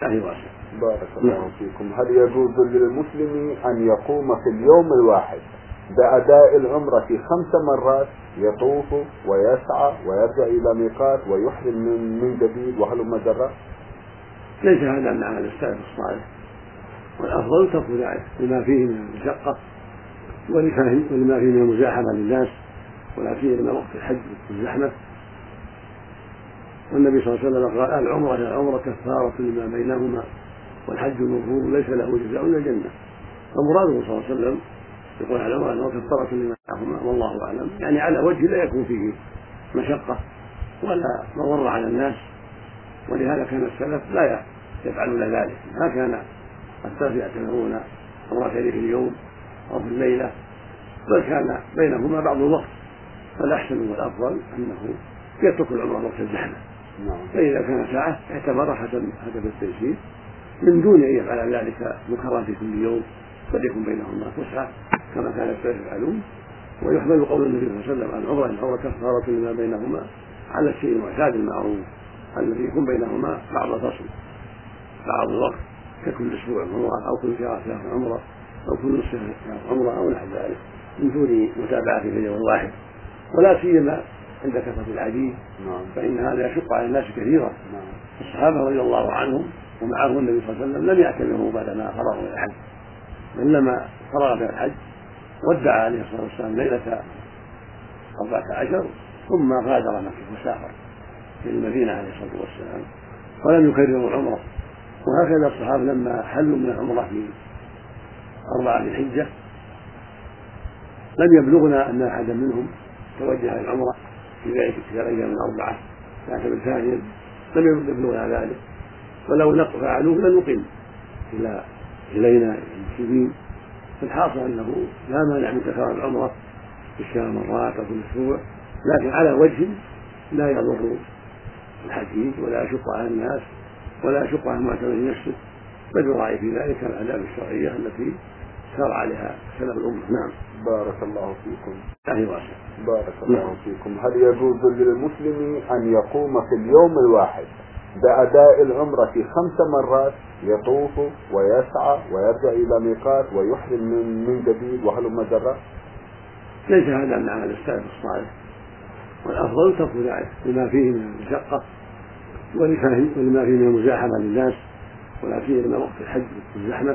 الله واسع. بارك الله فيكم. هل يجوز للمسلم أن يقوم في اليوم الواحد بأداء العمرة 5 مرات، يطوف ويسعى ويرجع إلى ميقات ويحرم من جديد وهلم جرا؟ ليس هذا من عمل السلف الصالح، والأفضل ترك ذلك لما فيه من المشقة ولما فيه من المزاحمة للناس، ولا سيما وقت الحج والزحمة. والنبي صلى الله عليه وسلم قال: العمرة كفارة لما بينهما والحج مبرور ليس له جزاء إلا الجنة. فمراده صلى الله عليه وسلم يقول العمرة كفارة لما بينهما، والله أعلم، يعني على وجه لا يكون فيه مشقة ولا مضرة على الناس. ولهذا كان السلف لا يفعلون ذلك، ما كان السلف يعتمرون مرتين في اليوم أو في الليلة، بل كان بينهما بعض الوقت. فالأحسن والأفضل أنه يترك العمرة وقت الزحمة، فإذا كان ساعة اعتبر حسب التيسير من دون أن يفعل ذلك مكررا في كل يوم، بل يكون بينهما فسحة كما كان السلف يفعلون. ويحمل قول النبي صلى الله عليه وسلم: العمرة كفارة لما بينهما، على الشيء المعتاد المعروف الذي يكون بينهما بعض فصل، بعض الوقت، ككل أسبوع عمرة أو كل شهر عمرة أو كل نصف شهر عمرة أو نحو ذلك، من دون متابعة في اليوم الواحد، ولا سيما عند كثرة العجيب، فإن هذا يشق على الناس كثيرا. الصحابة رضي الله عنهم ومعهم النبي صلى الله عليه وسلم لم يعتمروا بعدما فرغوا من الحج، بل لما فرغ من الحج ودع عليه الصلاة والسلام ليلة 14 ثم غادر مكة وسافر في المدينة عليه الصلاة والسلام، ولم يكرروا العمرة. وهكذا الصحابة لما حلوا من العمرة في 4 ذي الحجة لم يبلغنا أن أحدا منهم توجه العمرة في ذلك الأيام 4 يعتبر ثانيا، لم يبلغنا ذلك، ولو فعلوه لنقم إلينا المسلمين. فالحاصل أنه لا مانع من تكرار العمرة في الشهر مرات أو كل أسبوع، لكن على وجه لا يضر الحجيج ولا يشق على الناس ولا يشق على المعتمر نفسه، بل يراعي في ذلك الآداب الشرعية التي شرع عليها سلف الأمة. نعم. بارك الله فيكم. الله واسع. بارك الله فيكم. هل يجوز للمسلم أن يقوم في اليوم الواحد بأداء العمرة 5 مرات، يطوف ويسعى ويرجع إلى ميقات ويحرم من جديد وهلم جرا؟ ليس هذا من عمل السلف الصالح، والأفضل ترك ذلك لما فيه من المشقة ولما فيه من المزاحمة للناس، ولا سيما وقت الحج والزحمة.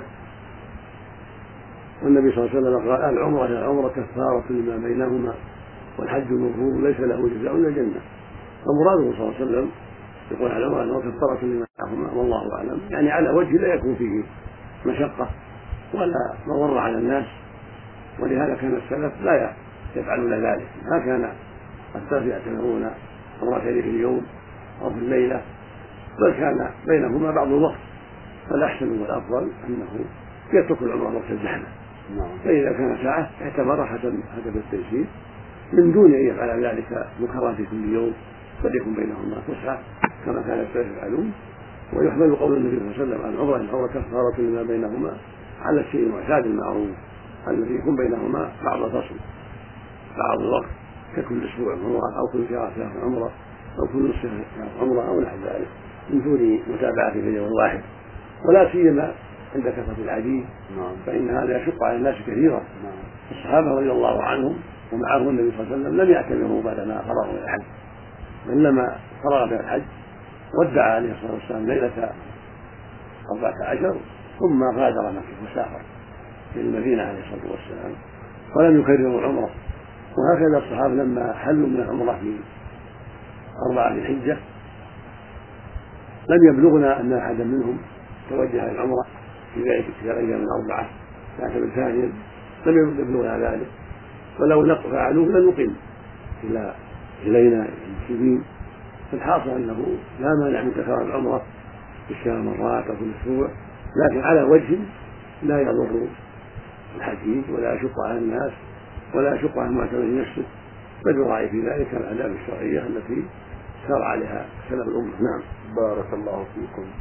والنبي صلى الله عليه وسلم قال: العمرة كفارة لما بينهما والحج مبرور ليس له جزاء إلا الجنة. فمراده صلى الله عليه وسلم يقول العمرة كفارة لما بينهما، والله أعلم، يعني على وجه لا يكون فيه مشقة ولا مضرة على الناس. ولهذا كان السلف لا يفعلون ذلك، ما كان السلف يعتمرون مرتين في اليوم أو في الليلة، بل كان بينهما بعض الوقت. فالأحسن والأفضل أنه يترك العمرة وقت الزحمة، فإذا كان ساعة اعتبر حسب التيسير من دون أن يفعل ذلك مكررا في كل يوم، بل يكون بينهما فسحة كما كان السلف يفعلون. ويحمل قول النبي صلى الله عليه وسلم: العمرة كفارة لما بينهما، على الشيء المعتاد المعروف الذي يكون بينهما بعض فصل، بعض الوقت، ككل أسبوع عمرة أو كل شهر عمرة أو كل نصف شهر عمرة أو نحو ذلك، من دون متابعة في اليوم الواحد، ولا سيما عند كثرة العجيب، فإن هذا يشق على الناس كثيرا. الصحابة رضي الله عنهم ومعهم النبي صلى الله عليه وسلم لم يعتمروا بعدما فرغوا من الحج، بل لما فرغ من الحج ودع عليه الصلاة والسلام ليلة 14 ثم غادر مكة وسافر في المدينة عليه الصلاة والسلام، ولم يكرروا العمرة. وهكذا الصحابة لما حلوا من العمرة في 4 ذي الحجة لم يبلغنا أن أحدا منهم توجه العمرة في ذلك الأيام 4 يعتبر ثانيا، لم يبلغنا ذلك، ولو فعلوه لنقم إلينا المسلمين. فالحاصل أنه لا مانع من تكرار العمرة في الشهر مرات أو كل أسبوع، لكن على وجه لا يضر الحجيج ولا يشق على الناس ولا يشق على المعتمر نفسه، بل يراعي في ذلك الآداب الشرعية التي شرع عليها سلف الأمة. نعم. بارك الله فيكم.